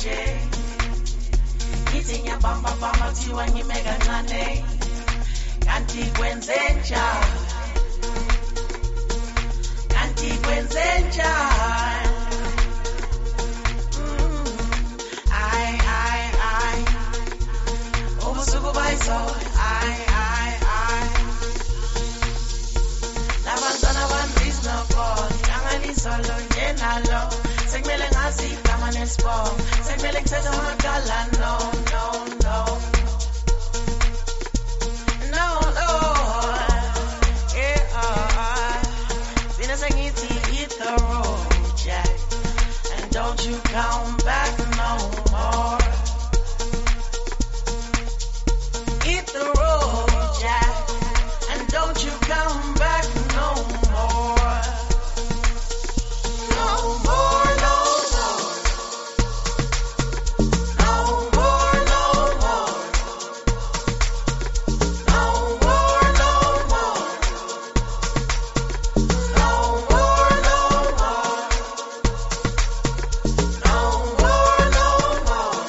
manje ngithi ngiyabamba bamba kuthiwa ngime kancane kanti kwenzenjani I ubusuku bayizolo labantwana banreasonable kanganisolo nje nalo sekumele ngazi igama nesibongo sekumele ngithethe amagala no Zina sengithi hit the road Jack and don't you come back no more. Hit the road Jack and don't you come back no more. No more, no more. No more, no more. No more, no more. No more, no more. No more, no more.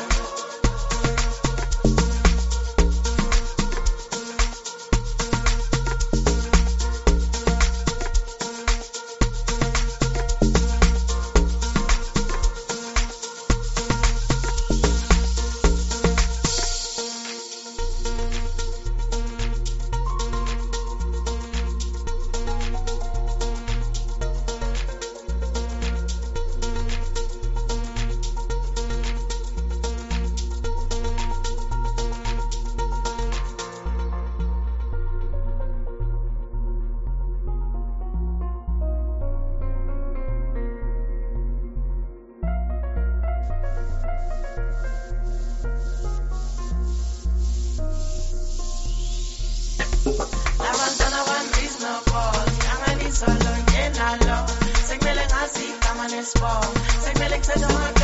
Labantwana banreasonable kanganisolo nje nalo sekumele ngazi igama nesibongo sekumele ngithethe